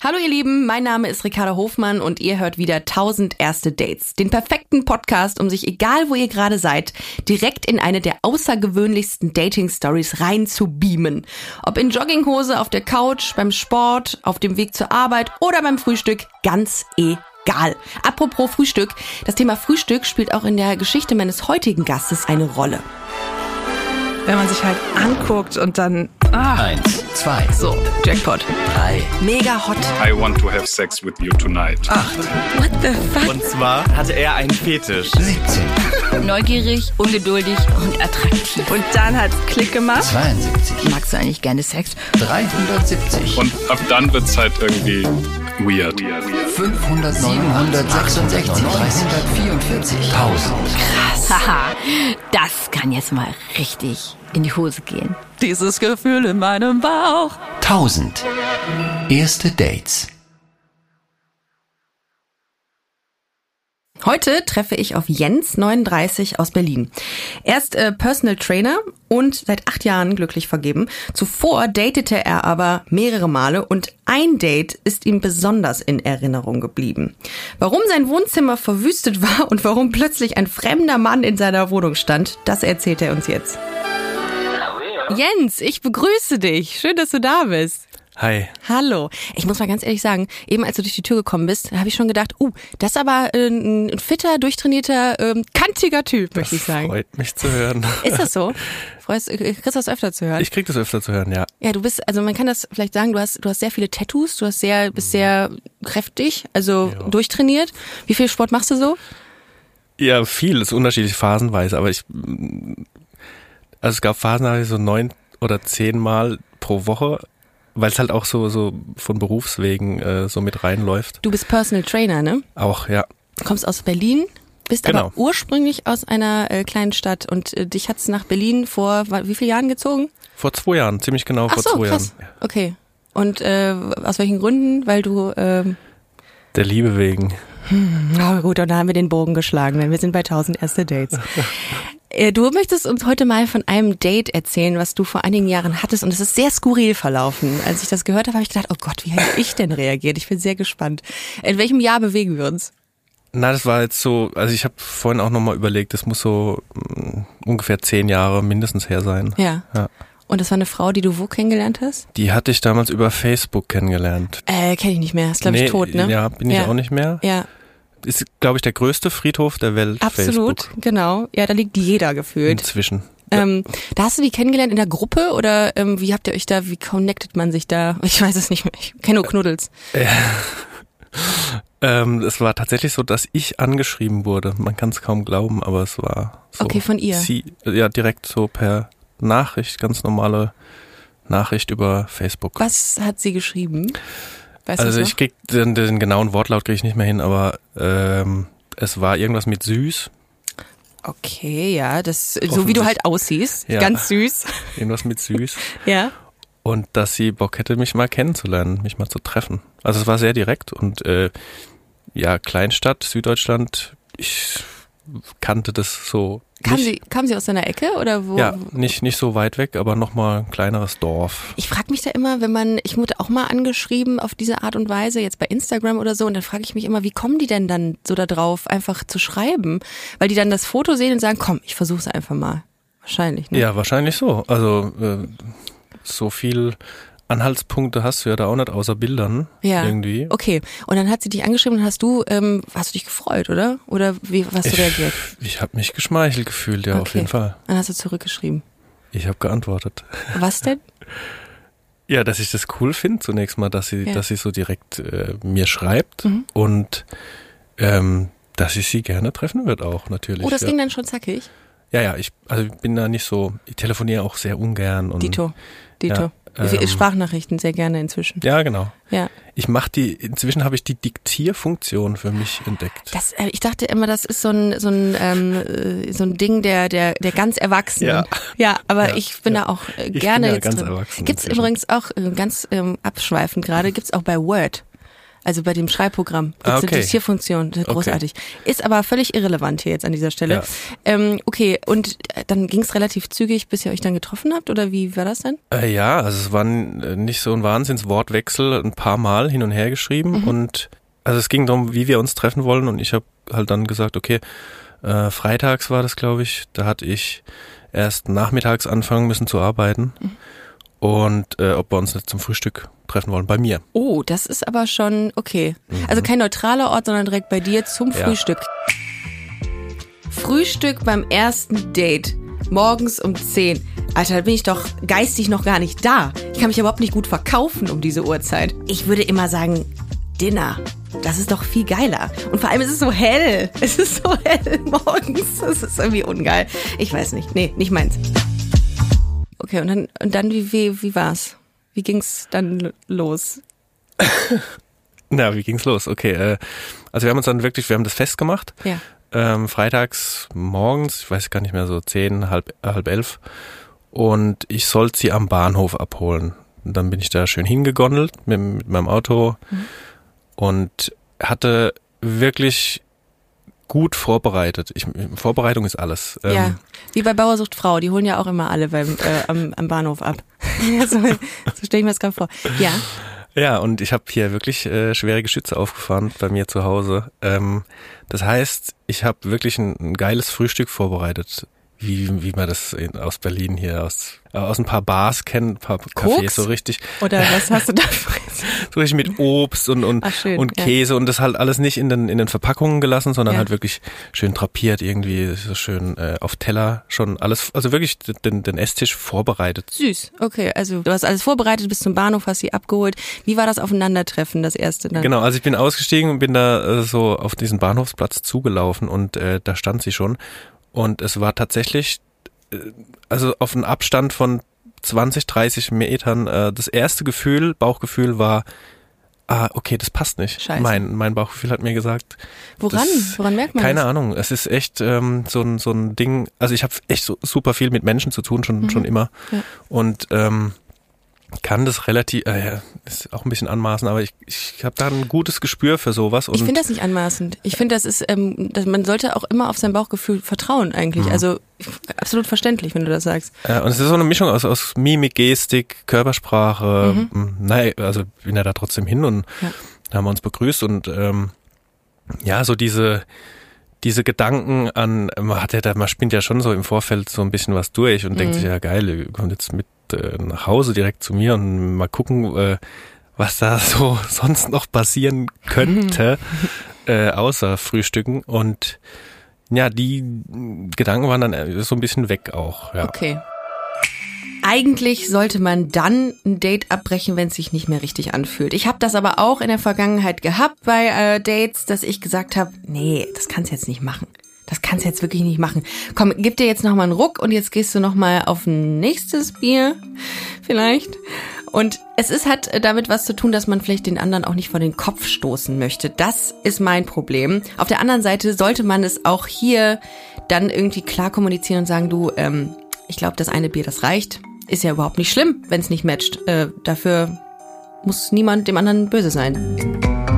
Hallo ihr Lieben, mein Name ist Ricarda Hofmann und ihr hört wieder 1000 erste Dates. Den perfekten Podcast, um sich, egal wo ihr gerade seid, direkt in eine der außergewöhnlichsten Dating-Stories rein zu beamen. Ob in Jogginghose, auf der Couch, beim Sport, auf dem Weg zur Arbeit oder beim Frühstück, ganz egal. Apropos Frühstück, das Thema Frühstück spielt auch in der Geschichte meines heutigen Gastes eine Rolle. Wenn man sich halt anguckt und dann... 1, 2, So, Jackpot. 3, Mega hot. I want to have sex with you tonight. 8, What the fuck? Und zwar hatte er einen Fetisch. 17, Neugierig, ungeduldig und attraktiv. Und dann hat's Klick gemacht. 72, Magst du eigentlich gerne Sex? 370, Und ab dann wird's halt irgendwie weird. 500, 766, 344, 1000. Haha, das kann jetzt mal richtig in die Hose gehen. Dieses Gefühl in meinem Bauch. 1000. Erste Dates. Heute treffe ich auf Jens, 39, aus Berlin. Er ist Personal Trainer und seit 8 Jahren glücklich vergeben. Zuvor datete er aber mehrere Male und ein Date ist ihm besonders in Erinnerung geblieben. Warum sein Wohnzimmer verwüstet war und warum plötzlich ein fremder Mann in seiner Wohnung stand, das erzählt er uns jetzt. Jens, ich begrüße dich. Schön, dass du da bist. Hi. Hallo. Ich muss mal ganz ehrlich sagen, eben als du durch die Tür gekommen bist, habe ich schon gedacht, das ist aber ein fitter, durchtrainierter, kantiger Typ, möchte ich sagen. Freut mich zu hören. Ist das so? Kriegst du das öfter zu hören? Ich krieg das öfter zu hören, ja. Ja, du bist, also man kann das vielleicht sagen, du hast sehr viele Tattoos, bist sehr kräftig, also durchtrainiert. Wie viel Sport machst du so? Ja, viel, ist unterschiedlich phasenweise, aber es gab Phasen, da habe ich so 9 oder 10 Mal pro Woche, weil es halt auch so von Berufswegen so mit reinläuft. Du bist Personal Trainer, ne? Auch, ja. Kommst aus Berlin, bist Genau. aber ursprünglich aus einer kleinen Stadt und dich hat's nach Berlin vor wie vielen Jahren gezogen? Vor 2 Jahren, ziemlich genau vor 2 Jahren. Krass. Okay. Und aus welchen Gründen? Weil du... Der Liebe wegen. Na gut, und da haben wir den Bogen geschlagen, denn wir sind bei 1000 erste Dates. Du möchtest uns heute mal von einem Date erzählen, was du vor einigen Jahren hattest und es ist sehr skurril verlaufen. Als ich das gehört habe, habe ich gedacht, oh Gott, wie hätte ich denn reagiert? Ich bin sehr gespannt. In welchem Jahr bewegen wir uns? Na, das war jetzt so, also ich habe vorhin auch nochmal überlegt, das muss so ungefähr 10 Jahre mindestens her sein. Ja. Und das war eine Frau, die du wo kennengelernt hast? Die hatte ich damals über Facebook kennengelernt. Kenn ich nicht mehr. Ist, glaube ich, tot, ne? Ja, bin ich auch nicht mehr. Ja. Ist, glaube ich, der größte Friedhof der Welt. Absolut, Facebook. Genau. Ja, da liegt jeder gefühlt. Inzwischen. Da hast du die kennengelernt in der Gruppe oder wie habt ihr euch da, wie connectet man sich da? Ich weiß es nicht mehr. Ich kenne nur Knuddels. Es war tatsächlich so, dass ich angeschrieben wurde. Man kann es kaum glauben, aber es war so. Okay, von ihr? Ja, direkt so per Nachricht, ganz normale Nachricht über Facebook. Was hat sie geschrieben? Weißt Also du es ich krieg den genauen Wortlaut kriege ich nicht mehr hin, aber es war irgendwas mit süß. Okay, ja, so wie du halt aussiehst, Ja. ganz süß. Irgendwas mit süß. Ja. Und dass sie Bock hätte, mich mal kennenzulernen, mich mal zu treffen. Also es war sehr direkt und Kleinstadt, Süddeutschland, ich kannte das so nicht. Kam sie aus deiner Ecke oder wo? Ja, nicht so weit weg, aber nochmal ein kleineres Dorf. Ich frage mich da immer, ich wurde auch mal angeschrieben auf diese Art und Weise, jetzt bei Instagram oder so, und dann frage ich mich immer, wie kommen die denn dann so da drauf, einfach zu schreiben? Weil die dann das Foto sehen und sagen, komm, ich versuch's einfach mal. Wahrscheinlich, ne? Ja, wahrscheinlich so. Also so viel Anhaltspunkte hast du ja da auch nicht, außer Bildern irgendwie. Okay, und dann hat sie dich angeschrieben und hast du dich gefreut, oder? Oder wie hast du reagiert? Ich habe mich geschmeichelt gefühlt, ja, auf jeden Fall. Dann hast du zurückgeschrieben. Ich habe geantwortet. Was denn? Ja, dass ich das cool finde zunächst mal, dass sie so direkt mir schreibt und dass ich sie gerne treffen würde auch natürlich. Oh, das ging dann schon zackig? Ja, ich bin da nicht so, ich telefoniere auch sehr ungern. Und, Dito. Ja, Sprachnachrichten sehr gerne inzwischen. Ja, genau. Ja. Inzwischen habe ich die Diktierfunktion für mich entdeckt. Ich dachte immer, das ist so ein Ding der ganz Erwachsenen. Ja, aber ich bin da auch gerne bin jetzt ganz drin. erwachsen. Gibt's übrigens auch ganz abschweifend gerade, gibt's auch bei Word. Also bei dem Schreibprogramm gibt's eine Diktierfunktion, das ist großartig. Ist aber völlig irrelevant hier jetzt an dieser Stelle. Ja. Okay, und dann ging es relativ zügig, bis ihr euch dann getroffen habt, oder wie war das denn? Ja, also es war nicht so ein Wahnsinnswortwechsel, ein paar Mal hin und her geschrieben und also es ging darum, wie wir uns treffen wollen und ich habe halt dann gesagt, okay, freitags war das, glaube ich, da hatte ich erst nachmittags anfangen müssen zu arbeiten. Und ob wir uns nicht zum Frühstück treffen wollen, bei mir. Oh, das ist aber schon okay. Also kein neutraler Ort, sondern direkt bei dir zum Frühstück. Frühstück beim ersten Date. Morgens um 10. Alter, da bin ich doch geistig noch gar nicht da. Ich kann mich überhaupt nicht gut verkaufen um diese Uhrzeit. Ich würde immer sagen, Dinner. Das ist doch viel geiler. Und vor allem ist es so hell. Es ist so hell morgens. Das ist irgendwie ungeil. Ich weiß nicht. Nee, nicht meins. Okay, und dann wie war's? Wie ging's dann los? Na, wie ging's los? Okay, also wir haben das festgemacht. Ja. Freitags morgens, ich weiß gar nicht mehr, so 10, halb 11. Und ich sollte sie am Bahnhof abholen. Und dann bin ich da schön hingegondelt mit meinem Auto und hatte wirklich gut vorbereitet. Vorbereitung ist alles. Ja, wie bei Bauer sucht Frau. Die holen ja auch immer alle am Bahnhof ab. So stelle ich mir das gerade vor. Ja. Ja, und ich habe hier wirklich schwere Geschütze aufgefahren bei mir zu Hause. Das heißt, ich habe wirklich ein geiles Frühstück vorbereitet. Wie man das aus Berlin hier aus ein paar Bars kennt, ein paar Cafés, so richtig. Oder was hast du da? So richtig mit Obst und Käse und das halt alles nicht in den Verpackungen gelassen, sondern halt wirklich schön drapiert, irgendwie so schön auf Teller schon alles, also wirklich den Esstisch vorbereitet. Süß, okay, also du hast alles vorbereitet, bis zum Bahnhof, hast sie abgeholt. Wie war das Aufeinandertreffen, das erste dann? Genau, also ich bin ausgestiegen und bin da so auf diesen Bahnhofsplatz zugelaufen und da stand sie schon. Und es war tatsächlich, also auf einen Abstand von 20, 30 Metern, das erste Bauchgefühl war, okay, das passt nicht. Scheiße. Mein Bauchgefühl hat mir gesagt. Woran merkt man das? Keine Ahnung, es ist echt so ein Ding, also ich habe echt so super viel mit Menschen zu tun, schon immer. Ja. Und kann das relativ, ist auch ein bisschen anmaßend, aber ich habe da ein gutes Gespür für sowas. Und ich finde das nicht anmaßend. Ich finde, das ist, man sollte auch immer auf sein Bauchgefühl vertrauen eigentlich. Also absolut verständlich, wenn du das sagst. Und es ist so eine Mischung aus Mimik, Gestik, Körpersprache. Naja, also bin ja da trotzdem hin und da haben wir uns begrüßt und so diese Gedanken an, man spinnt ja schon so im Vorfeld so ein bisschen was durch und denkt sich, ja geil, kommt jetzt mit nach Hause direkt zu mir und mal gucken, was da so sonst noch passieren könnte, außer Frühstücken. Und ja, die Gedanken waren dann so ein bisschen weg auch. Ja. Okay. Eigentlich sollte man dann ein Date abbrechen, wenn es sich nicht mehr richtig anfühlt. Ich habe das aber auch in der Vergangenheit gehabt bei Dates, dass ich gesagt habe, nee, das kannst du jetzt nicht machen. Das kannst du jetzt wirklich nicht machen. Komm, gib dir jetzt nochmal einen Ruck und jetzt gehst du nochmal auf ein nächstes Bier vielleicht. Und es hat damit was zu tun, dass man vielleicht den anderen auch nicht vor den Kopf stoßen möchte. Das ist mein Problem. Auf der anderen Seite sollte man es auch hier dann irgendwie klar kommunizieren und sagen, du, ich glaube, das eine Bier, das reicht. Ist ja überhaupt nicht schlimm, wenn es nicht matcht. Dafür muss niemand dem anderen böse sein.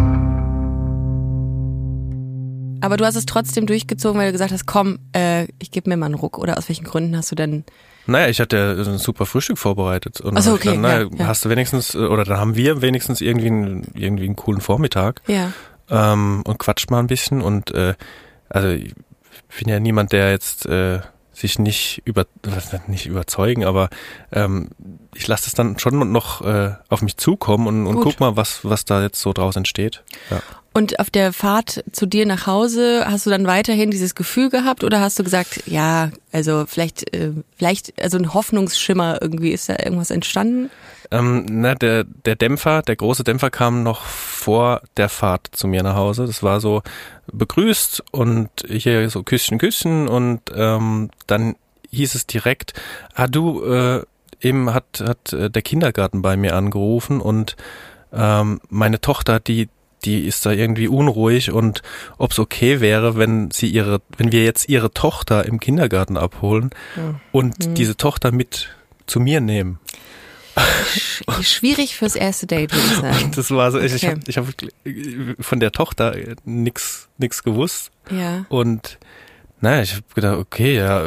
Aber du hast es trotzdem durchgezogen, weil du gesagt hast, komm, ich gebe mir mal einen Ruck. Oder aus welchen Gründen hast du denn? Naja, ich hatte ja ein super Frühstück vorbereitet. Und so, okay. Hast du wenigstens, oder dann haben wir wenigstens irgendwie einen coolen Vormittag. Ja. Und quatscht mal ein bisschen. Und also ich bin ja niemand, der jetzt sich nicht überzeugen, aber ich lasse das dann schon noch auf mich zukommen und guck mal, was da jetzt so draus entsteht. Ja. Und auf der Fahrt zu dir nach Hause hast du dann weiterhin dieses Gefühl gehabt oder hast du gesagt, ja, also vielleicht also ein Hoffnungsschimmer irgendwie, ist da irgendwas entstanden? Der Dämpfer, der große Dämpfer kam noch vor der Fahrt zu mir nach Hause. Das war so begrüßt und hier so Küsschen und dann hieß es direkt, eben hat der Kindergarten bei mir angerufen und meine Tochter, die ist da irgendwie unruhig und ob es okay wäre, wenn wir jetzt ihre Tochter im Kindergarten abholen und diese Tochter mit zu mir nehmen. Schwierig fürs erste Date, würde ich sagen. Das war so, ich Okay. hab von der Tochter nix gewusst. Ja. Und naja, ich habe gedacht, okay, ja,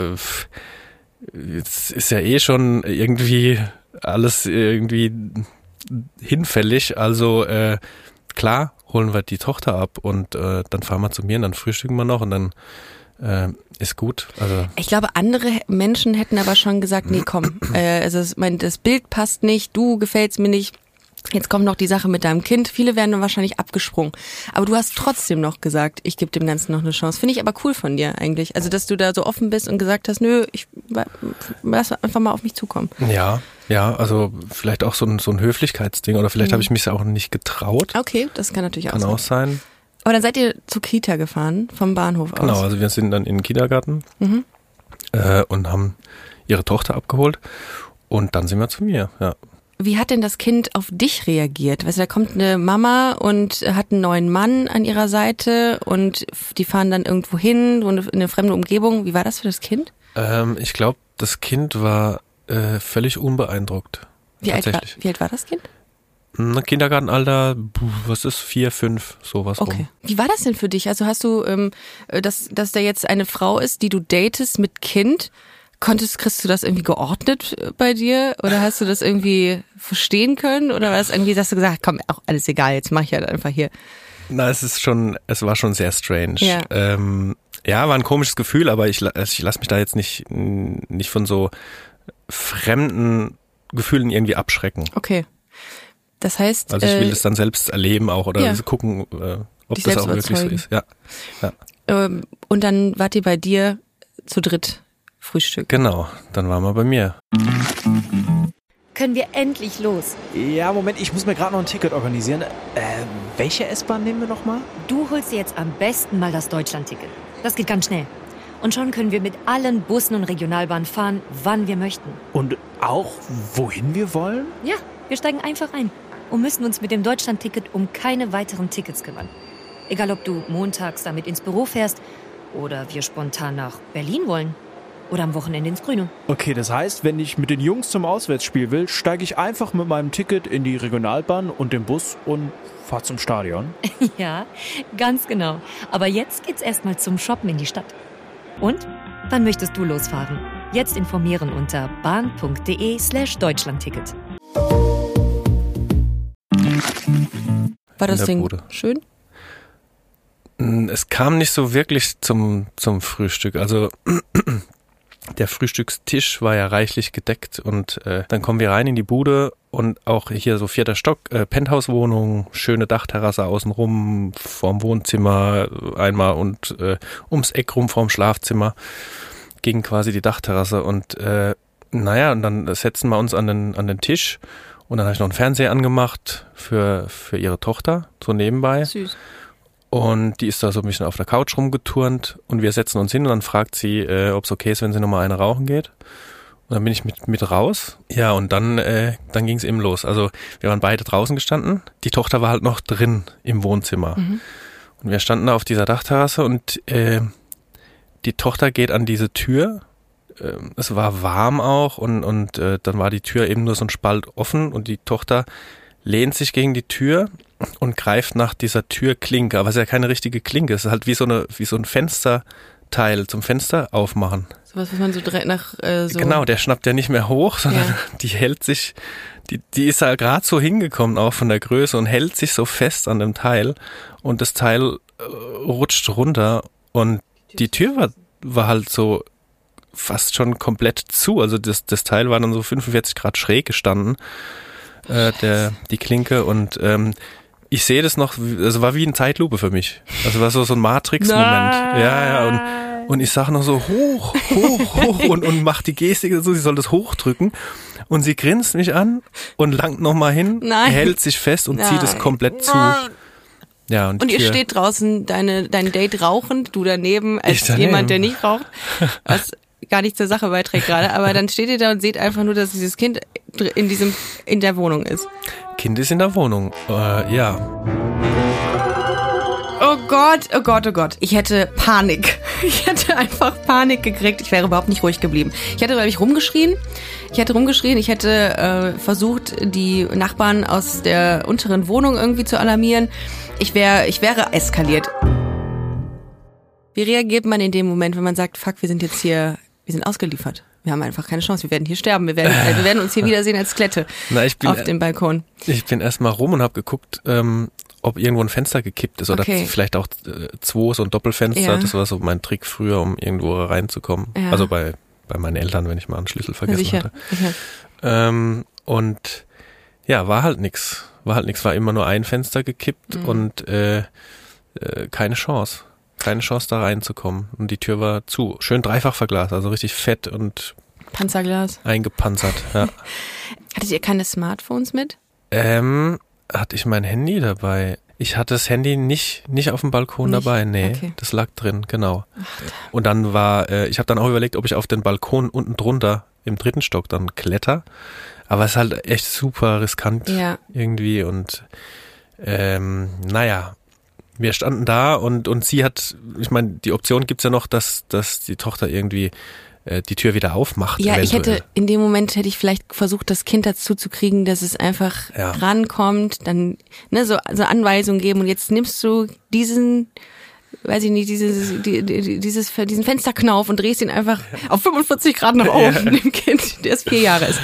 jetzt ist ja eh schon irgendwie alles irgendwie hinfällig. Also klar, holen wir die Tochter ab und dann fahren wir zu mir und dann frühstücken wir noch und dann ist gut. Also Ich glaube, andere Menschen hätten aber schon gesagt, nee, komm, also das Bild passt nicht, du gefällst mir nicht. Jetzt kommt noch die Sache mit deinem Kind. Viele wären dann wahrscheinlich abgesprungen. Aber du hast trotzdem noch gesagt, ich gebe dem Ganzen noch eine Chance. Finde ich aber cool von dir eigentlich. Also, dass du da so offen bist und gesagt hast, nö, ich lass einfach mal auf mich zukommen. ja, also vielleicht auch so ein Höflichkeitsding oder vielleicht habe ich mich auch nicht getraut. Okay, das kann natürlich Kann auch sein. Aber dann seid ihr zur Kita gefahren, vom Bahnhof aus. Genau, also wir sind dann in den Kindergarten und haben ihre Tochter abgeholt und dann sind wir zu mir, ja. Wie hat denn das Kind auf dich reagiert? Weißt du, da kommt eine Mama und hat einen neuen Mann an ihrer Seite und die fahren dann irgendwo hin, so in eine fremde Umgebung. Wie war das für das Kind? Ich glaube, das Kind war völlig unbeeindruckt. Wie alt Tatsächlich. war das Kind? Kindergartenalter, was ist 4, 5, sowas Okay. rum. Wie war das denn für dich? Also hast du, dass da jetzt eine Frau ist, die du datest mit Kind, kriegst du das irgendwie geordnet bei dir? Oder hast du das irgendwie verstehen können? Oder war das irgendwie, hast du gesagt, komm, auch alles egal, jetzt mach ich halt einfach hier. Na, es war schon sehr strange. Ja. War ein komisches Gefühl, aber ich lasse mich da jetzt nicht von so fremden Gefühlen irgendwie abschrecken. Okay. Das heißt. Also ich will das dann selbst erleben auch oder gucken, ob dich das selbst auch wirklich so überzeugen. ist. Ja. Und dann wart ihr bei dir zu dritt Frühstück. Genau, dann waren wir bei mir. Können wir endlich los? Ja, Moment, ich muss mir gerade noch ein Ticket organisieren. Welche S-Bahn nehmen wir nochmal? Du holst dir jetzt am besten mal das Deutschland-Ticket. Das geht ganz schnell. Und schon können wir mit allen Bussen und Regionalbahnen fahren, wann wir möchten. Und auch, wohin wir wollen? Ja, wir steigen einfach ein und müssen uns mit dem Deutschland-Ticket um keine weiteren Tickets kümmern. Egal, ob du montags damit ins Büro fährst oder wir spontan nach Berlin wollen. Oder am Wochenende ins Grüne. Okay, das heißt, wenn ich mit den Jungs zum Auswärtsspiel will, steige ich einfach mit meinem Ticket in die Regionalbahn und den Bus und fahre zum Stadion. Ja, ganz genau. Aber jetzt geht's erstmal zum Shoppen in die Stadt. Und? Wann möchtest du losfahren? Jetzt informieren unter bahn.de/Deutschlandticket. War das In der Ding Bude. schön? Es kam nicht so wirklich zum Frühstück. Also der Frühstückstisch war ja reichlich gedeckt und dann kommen wir rein in die Bude und auch hier so 4. Stock, Penthouse-Wohnung, schöne Dachterrasse außenrum, vorm Wohnzimmer einmal und ums Eck rum vorm Schlafzimmer ging quasi die Dachterrasse und und dann setzen wir uns an den Tisch und dann habe ich noch einen Fernseher angemacht für ihre Tochter, so nebenbei. Süß. Und die ist da so ein bisschen auf der Couch rumgeturnt und wir setzen uns hin und dann fragt sie, ob es okay ist, wenn sie nochmal eine rauchen geht. Und dann bin ich mit raus. Ja, und dann ging es eben los. Also wir waren beide draußen gestanden. Die Tochter war halt noch drin im Wohnzimmer. Und wir standen da auf dieser Dachterrasse und die Tochter geht an diese Tür. Es war warm auch und dann war die Tür eben nur so ein Spalt offen und die Tochter lehnt sich gegen die Tür und greift nach dieser Türklinke, aber es ist ja keine richtige Klinke, es ist halt wie so ein Fensterteil zum Fenster aufmachen. Sowas, was man so direkt nach so. Genau, der schnappt ja nicht mehr hoch, sondern die hält sich, die ist ja gerade so hingekommen auch von der Größe und hält sich so fest an dem Teil und das Teil rutscht runter und die Tür war halt so fast schon komplett zu, also das Teil war dann so 45 Grad schräg gestanden. Die Klinke und ich sehe das noch, es war wie eine Zeitlupe für mich. Also war so ein Matrix-Moment. Ja, und ich sage noch so hoch und mach die Gestik so, sie soll das hochdrücken und sie grinst mich an und langt nochmal hin, hält sich fest und zieht es komplett zu. Ja, und ihr steht draußen, dein Date rauchend, du daneben als jemand, der nicht raucht, was gar nicht zur Sache beiträgt gerade, aber dann steht ihr da und seht einfach nur, dass dieses Kind in der Wohnung ist. Kind ist in der Wohnung, ja. Oh Gott, oh Gott, oh Gott. Ich hätte Panik. Ich hätte einfach Panik gekriegt. Ich wäre überhaupt nicht ruhig geblieben. Ich hätte, glaube ich, rumgeschrien. Ich hätte versucht, die Nachbarn aus der unteren Wohnung irgendwie zu alarmieren. Ich wäre eskaliert. Wie reagiert man in dem Moment, wenn man sagt, fuck, wir sind ausgeliefert? Wir haben einfach keine Chance. Wir werden hier sterben. Wir werden uns hier wiedersehen als Skelette auf dem Balkon. Ich bin erstmal rum und habe geguckt, ob irgendwo ein Fenster gekippt ist oder vielleicht auch so ein Doppelfenster. Ja. Das war so mein Trick früher, um irgendwo reinzukommen. Ja. Also bei meinen Eltern, wenn ich mal einen Schlüssel vergessen hatte. Sicher. Und ja, war halt nix. War immer nur ein Fenster gekippt und keine Chance. Keine Chance, da reinzukommen. Und die Tür war zu. Schön dreifach verglast, also richtig fett und Panzerglas. Eingepanzert, ja. Hattet ihr keine Smartphones mit? Hatte ich mein Handy dabei. Ich hatte das Handy nicht auf dem Balkon dabei, nee. Okay. Das lag drin, genau. Und dann ich habe dann auch überlegt, ob ich auf den Balkon unten drunter im 3. Stock dann kletter. Aber es ist halt echt super riskant irgendwie und naja. Wir standen da und sie hat, ich meine, die Option gibt's ja noch, dass die Tochter irgendwie die Tür wieder aufmacht. Ja, in dem Moment hätte ich vielleicht versucht, das Kind dazu zu kriegen, dass es einfach rankommt, dann so Anweisungen geben und jetzt nimmst du diesen Fensterknauf und drehst ihn einfach auf 45 Grad nach oben, dem Kind, der 4 Jahre ist.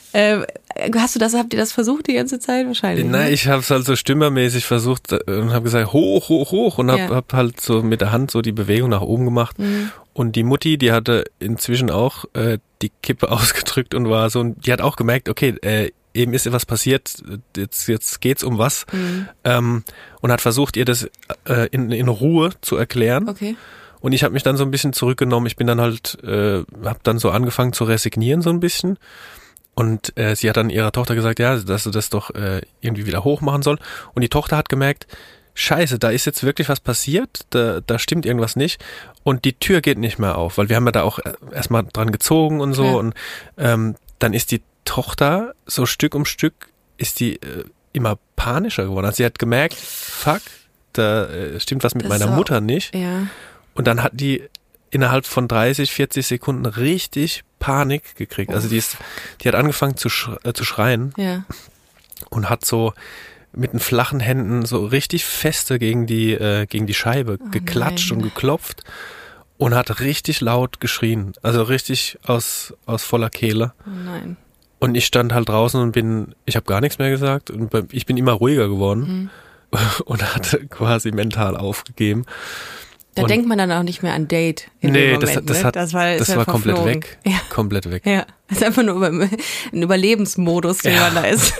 Habt ihr das versucht die ganze Zeit wahrscheinlich? Nein, ich habe es halt so stümmermäßig versucht und habe gesagt, hoch, hoch, hoch und hab halt so mit der Hand so die Bewegung nach oben gemacht. Mhm. Und die Mutti, die hatte inzwischen auch die Kippe ausgedrückt und war so, die hat auch gemerkt, okay, eben ist etwas passiert, jetzt geht's um was. Mhm. Und hat versucht, ihr das in Ruhe zu erklären. Okay. Und ich habe mich dann so ein bisschen zurückgenommen. Ich bin dann halt, habe dann so angefangen zu resignieren so ein bisschen. Und sie hat dann ihrer Tochter gesagt, ja, dass sie das doch irgendwie wieder hoch machen soll. Und die Tochter hat gemerkt, Scheiße, da ist jetzt wirklich was passiert, da stimmt irgendwas nicht. Und die Tür geht nicht mehr auf, weil wir haben ja da auch erstmal dran gezogen und so. Okay. Und dann ist die Tochter so Stück um Stück ist die immer panischer geworden. Also sie hat gemerkt, fuck, da stimmt was mit meiner Mutter nicht. Ja. Und dann hat die innerhalb von 30, 40 Sekunden richtig Panik gekriegt. Also die hat angefangen zu schreien und hat so mit den flachen Händen so richtig feste gegen die Scheibe geklatscht und geklopft und hat richtig laut geschrien. Also richtig aus voller Kehle. Oh nein. Und ich stand halt draußen und ich habe gar nichts mehr gesagt und ich bin immer ruhiger geworden und hatte quasi mental aufgegeben. Da denkt man dann auch nicht mehr an Date. Nee, das war komplett weg. Ja. Komplett weg. Ja, das ist einfach nur ein Überlebensmodus, den man da ist.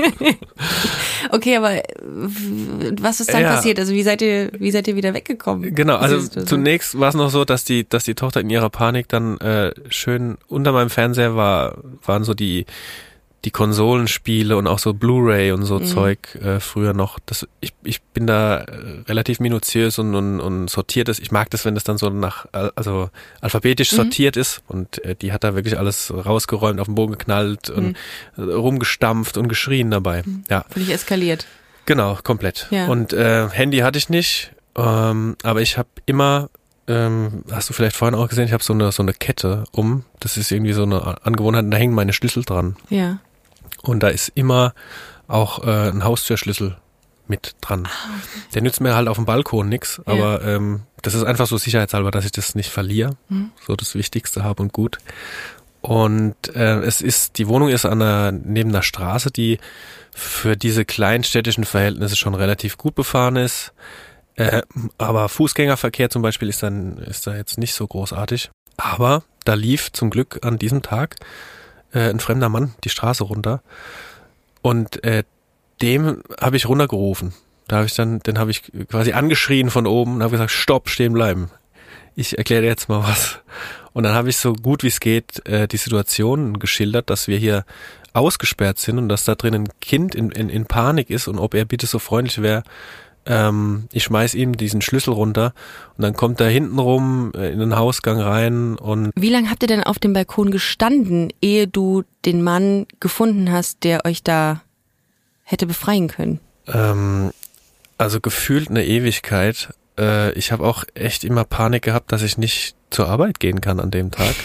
Okay, aber was ist dann passiert? Also wie seid ihr wieder weggekommen? Genau, also zunächst war es noch so, dass die Tochter in ihrer Panik dann schön unter meinem Fernseher waren so die Konsolenspiele und auch so Blu-ray und so Zeug früher noch. Ich bin da relativ minutiös und sortiert ist. Ich mag das, wenn das dann so also alphabetisch sortiert ist und die hat da wirklich alles rausgeräumt, auf den Boden geknallt und rumgestampft und geschrien dabei. Ja. Völlig eskaliert. Genau, komplett. Ja. Und Handy hatte ich nicht, aber ich habe immer hast du vielleicht vorhin auch gesehen, ich habe so eine Kette um. Das ist irgendwie so eine Angewohnheit, da hängen meine Schlüssel dran. Ja. Und da ist immer auch ein Haustürschlüssel mit dran. Okay. Der nützt mir halt auf dem Balkon nix, aber das ist einfach so sicherheitshalber, dass ich das nicht verliere. So das Wichtigste habe und gut. Und die Wohnung ist neben einer Straße, die für diese kleinstädtischen Verhältnisse schon relativ gut befahren ist. Aber Fußgängerverkehr zum Beispiel ist da jetzt nicht so großartig. Aber da lief zum Glück an diesem Tag ein fremder Mann die Straße runter und dem habe ich runtergerufen. Den habe ich quasi angeschrien von oben und habe gesagt, stopp, stehen bleiben. Ich erkläre dir jetzt mal was. Und dann habe ich so gut wie es geht die Situation geschildert, dass wir hier ausgesperrt sind und dass da drin ein Kind in Panik ist und ob er bitte so freundlich wäre, ich schmeiß ihm diesen Schlüssel runter und dann kommt er hinten rum in den Hausgang rein und... Wie lange habt ihr denn auf dem Balkon gestanden, ehe du den Mann gefunden hast, der euch da hätte befreien können? Also gefühlt eine Ewigkeit. ich habe auch echt immer Panik gehabt, dass ich nicht zur Arbeit gehen kann an dem Tag.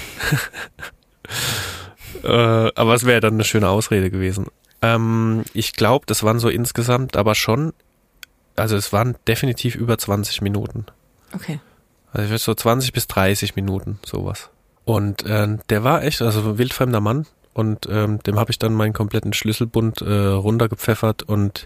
Aber es wäre dann eine schöne Ausrede gewesen. Ich glaube, das waren so insgesamt aber schon, also es waren definitiv über 20 Minuten. Okay. Also ich würde so 20 bis 30 Minuten, sowas. Und der war echt, also ein wildfremder Mann. Und dem habe ich dann meinen kompletten Schlüsselbund runtergepfeffert und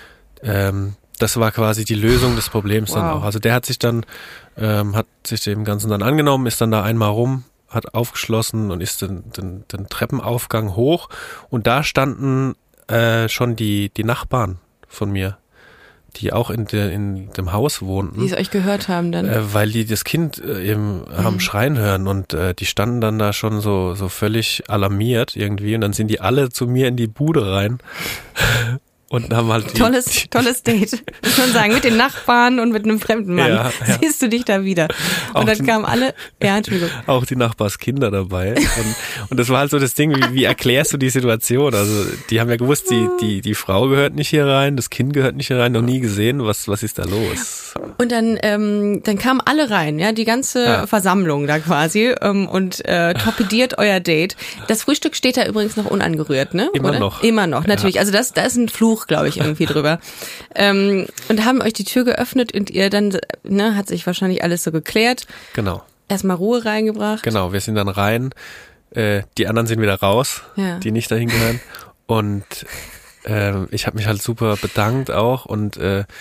das war quasi die Lösung des Problems dann auch. Also der hat sich dann, hat sich dem Ganzen dann angenommen, ist dann da einmal rum, hat aufgeschlossen und ist den Treppenaufgang hoch und da standen schon die Nachbarn von mir, die auch in dem Haus wohnten. Die es euch gehört haben dann. Weil die das Kind eben haben schreien hören und die standen dann da schon so völlig alarmiert irgendwie und dann sind die alle zu mir in die Bude rein und haben halt tolles Date, muss man sagen, mit den Nachbarn und mit einem fremden Mann. Ja. Siehst du dich da wieder. Und Auch dann kamen alle, Entschuldigung. Auch die Nachbarskinder dabei. Und das war halt so das Ding, wie erklärst du die Situation? Also die haben ja gewusst, die Frau gehört nicht hier rein, das Kind gehört nicht hier rein, noch nie gesehen, was ist da los? Und dann kamen alle rein, ja, die ganze Versammlung da quasi und torpediert euer Date. Das Frühstück steht da übrigens noch unangerührt, ne? Immer oder? noch. Immer noch, natürlich. Also da ist ein Fluch, glaube ich, irgendwie drüber. Und haben euch die Tür geöffnet und ihr dann, ne, hat sich wahrscheinlich alles so geklärt. Genau. Erstmal Ruhe reingebracht. Genau, wir sind dann rein, die anderen sind wieder raus, die nicht dahin gehören. Und ich habe mich halt super bedankt auch und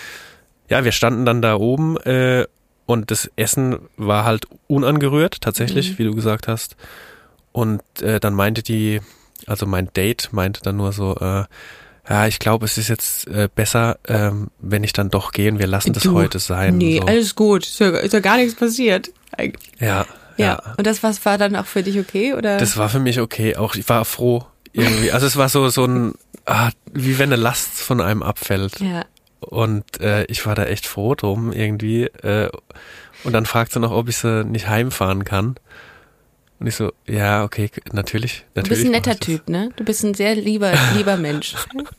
wir standen dann da oben und das Essen war halt unangerührt, tatsächlich, wie du gesagt hast. Und dann meinte mein Date meinte dann nur so, ich glaube, es ist jetzt besser, wenn ich dann doch gehe und wir lassen das heute sein. Nee, so. alles gut. Ist ja gar nichts passiert. Ja. Und das war dann auch für dich okay, oder? Das war für mich okay. Auch ich war froh irgendwie. Also es war so ein, wie wenn eine Last von einem abfällt. Ja. Und ich war da echt froh drum irgendwie. Und dann fragt sie noch, ob ich sie nicht heimfahren kann. Und ich so, ja, okay, natürlich. Du bist ein netter Typ, ne? Du bist ein sehr lieber Mensch.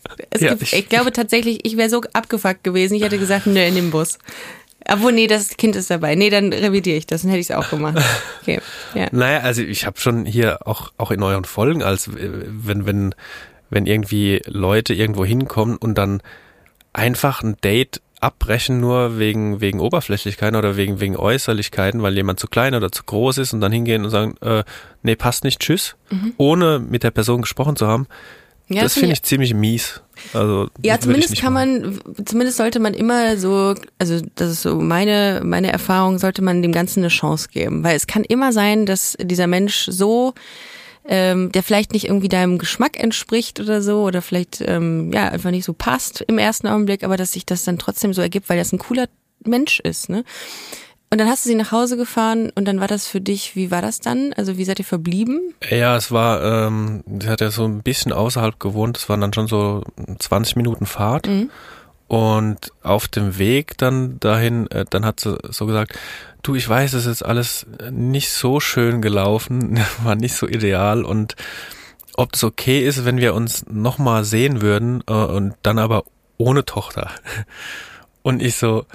Ich glaube tatsächlich, ich wäre so abgefuckt gewesen. Ich hätte gesagt, nö, in dem Bus. Obwohl, nee, das Kind ist dabei. Nee, dann revidiere ich das, dann hätte ich es auch gemacht. Okay, ja. Naja, also ich habe schon hier auch in euren Folgen, als wenn irgendwie Leute irgendwo hinkommen und dann einfach ein Date abbrechen nur wegen Oberflächlichkeiten oder wegen Äußerlichkeiten, weil jemand zu klein oder zu groß ist und dann hingehen und sagen, nee, passt nicht, tschüss, ohne mit der Person gesprochen zu haben. Ja, das finde ich ziemlich mies. Also ja, zumindest sollte man immer so, also das ist so meine Erfahrung, sollte man dem Ganzen eine Chance geben, weil es kann immer sein, dass dieser Mensch so der vielleicht nicht irgendwie deinem Geschmack entspricht oder so oder vielleicht einfach nicht so passt im ersten Augenblick, aber dass sich das dann trotzdem so ergibt, weil das ein cooler Mensch ist, ne? Und dann hast du sie nach Hause gefahren und dann war das für dich, wie war das dann? Also wie seid ihr verblieben? Ja, es war, sie hat ja so ein bisschen außerhalb gewohnt, es waren dann schon so 20 Minuten Fahrt und auf dem Weg dann dahin, dann hat sie so gesagt, du, ich weiß, es ist jetzt alles nicht so schön gelaufen, war nicht so ideal und ob das okay ist, wenn wir uns nochmal sehen würden und dann aber ohne Tochter. Und ich so,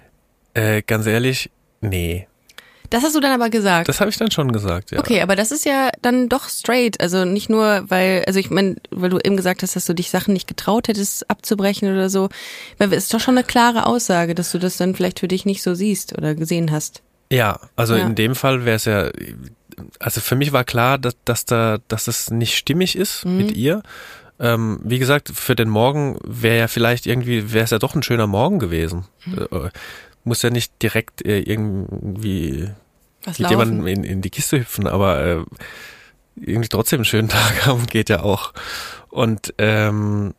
ganz ehrlich, nee. Das hast du dann aber gesagt? Das habe ich dann schon gesagt, ja. Okay, aber das ist ja dann doch straight, also nicht nur, weil du eben gesagt hast, dass du dich Sachen nicht getraut hättest abzubrechen oder so, weil es ist doch schon eine klare Aussage, dass du das dann vielleicht für dich nicht so siehst oder gesehen hast. Ja, also in dem Fall wäre es ja, also für mich war klar, dass das nicht stimmig ist mit ihr. Wie gesagt, für den Morgen wäre es ja doch ein schöner Morgen gewesen. Muss ja nicht direkt irgendwie mit jemandem in die Kiste hüpfen, aber irgendwie trotzdem einen schönen Tag haben geht ja auch. Und und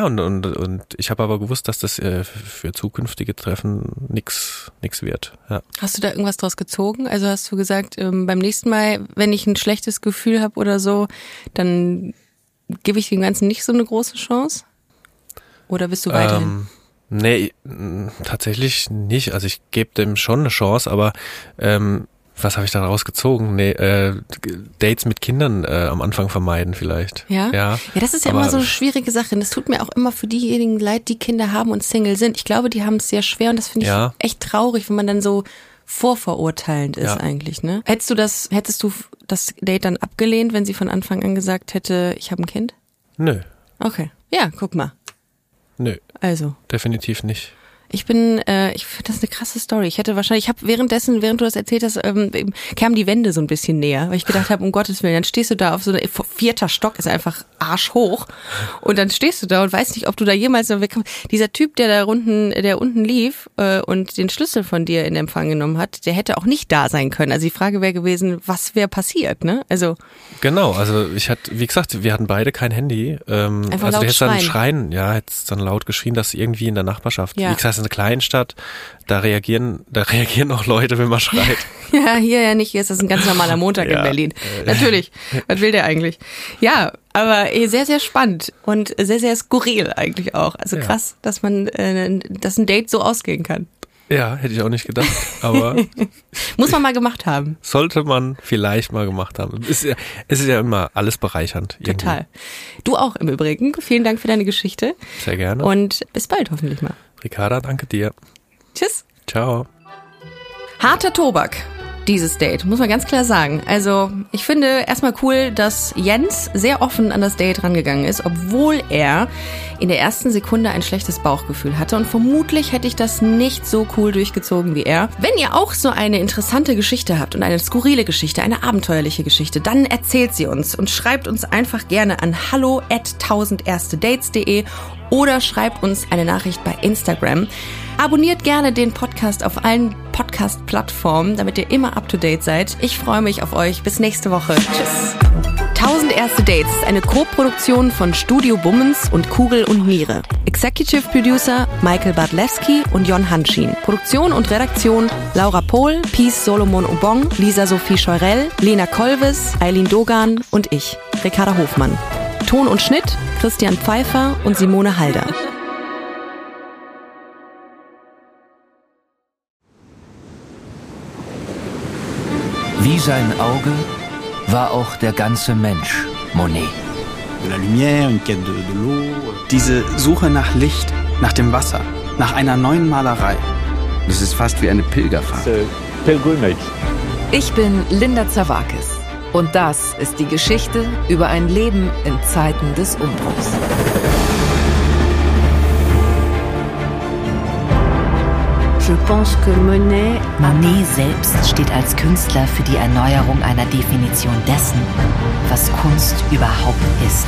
ich habe aber gewusst, dass das für zukünftige Treffen nix wird. Ja. Hast du da irgendwas draus gezogen? Also hast du gesagt, beim nächsten Mal, wenn ich ein schlechtes Gefühl habe oder so, dann gebe ich dem Ganzen nicht so eine große Chance? Oder bist du weiterhin? Nee, tatsächlich nicht. Also ich gebe dem schon eine Chance, aber Was habe ich da rausgezogen? Nee, Dates mit Kindern am Anfang vermeiden vielleicht. Ja? Ja, das ist ja immer so eine schwierige Sache. Das tut mir auch immer für diejenigen leid, die Kinder haben und Single sind. Ich glaube, die haben es sehr schwer und das finde ich echt traurig, wenn man dann so vorverurteilend ist eigentlich, ne? Hättest du das Date dann abgelehnt, wenn sie von Anfang an gesagt hätte, ich habe ein Kind? Nö. Okay. Ja, guck mal. Nö. Also. Definitiv nicht. Ich finde das eine krasse Story. Ich habe während du das erzählt hast, kam die Wende so ein bisschen näher, weil ich gedacht habe, um Gottes Willen, dann stehst du da auf so einem 4. Stock, ist einfach arschhoch und dann stehst du da und weißt nicht, ob du da jemals noch wegkommst. Dieser Typ, der unten lief und den Schlüssel von dir in Empfang genommen hat, der hätte auch nicht da sein können. Also die Frage wäre gewesen, was wäre passiert, ne? Also genau, also wie gesagt, wir hatten beide kein Handy. Einfach also laut du hättest dann hättest dann laut geschrien, dass irgendwie in der Nachbarschaft, wie gesagt, eine Kleinstadt, da reagieren auch Leute, wenn man schreit. Ja, hier ja nicht, hier ist das ein ganz normaler Montag in Berlin. Natürlich, was will der eigentlich? Ja, aber sehr, sehr spannend und sehr, sehr skurril eigentlich auch. Also krass, dass ein Date so ausgehen kann. Ja, hätte ich auch nicht gedacht, aber muss man mal gemacht haben. Sollte man vielleicht mal gemacht haben. Es ist ja immer alles bereichernd. Irgendwie. Total. Du auch im Übrigen. Vielen Dank für deine Geschichte. Sehr gerne. Und bis bald hoffentlich mal. Ricarda, danke dir. Tschüss. Ciao. Harter Tobak, dieses Date, muss man ganz klar sagen. Also ich finde erstmal cool, dass Jens sehr offen an das Date rangegangen ist, obwohl er in der ersten Sekunde ein schlechtes Bauchgefühl hatte. Und vermutlich hätte ich das nicht so cool durchgezogen wie er. Wenn ihr auch so eine interessante Geschichte habt und eine skurrile Geschichte, eine abenteuerliche Geschichte, dann erzählt sie uns und schreibt uns einfach gerne an hallo@1000erstedates.de oder schreibt uns eine Nachricht bei Instagram. Abonniert gerne den Podcast auf allen Podcast-Plattformen, damit ihr immer up-to-date seid. Ich freue mich auf euch. Bis nächste Woche. Tschüss. 1000 Erste Dates ist eine Co-Produktion von Studio Bummens und Kugel und Niere. Executive Producer Michael Bartlewski und Jon Hanschin. Produktion und Redaktion Laura Pohl, Peace Solomon Obong, Lisa Sophie Scheurell, Lena Kolves, Eileen Dogan und ich, Ricarda Hofmann. Ton und Schnitt Christian Pfeiffer und Simone Halder. Wie sein Auge war auch der ganze Mensch Monet. Diese Suche nach Licht, nach dem Wasser, nach einer neuen Malerei. Das ist fast wie eine Pilgerfahrt. Ich bin Linda Zawakis und das ist die Geschichte über ein Leben in Zeiten des Umbruchs. Monet selbst steht als Künstler für die Erneuerung einer Definition dessen, was Kunst überhaupt ist.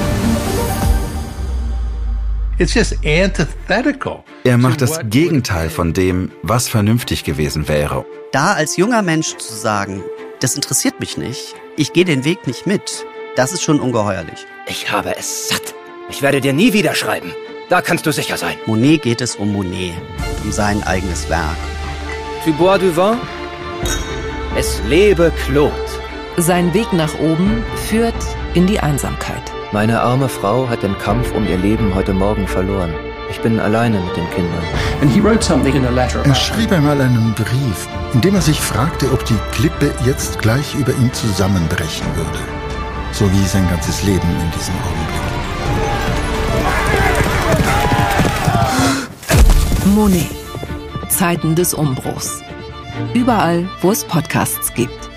Er macht das Gegenteil von dem, was vernünftig gewesen wäre. Da als junger Mensch zu sagen, das interessiert mich nicht, ich gehe den Weg nicht mit, das ist schon ungeheuerlich. Ich habe es satt. Ich werde dir nie wieder schreiben. Da kannst du sicher sein. Monet geht es um Monet, um sein eigenes Werk. Tu bois du vin? Es lebe Claude. Sein Weg nach oben führt in die Einsamkeit. Meine arme Frau hat den Kampf um ihr Leben heute Morgen verloren. Ich bin alleine mit den Kindern. Er schrieb einmal einen Brief, in dem er sich fragte, ob die Klippe jetzt gleich über ihm zusammenbrechen würde. So wie sein ganzes Leben in diesem Augenblick. Monet. Zeiten des Umbruchs. Überall, wo es Podcasts gibt.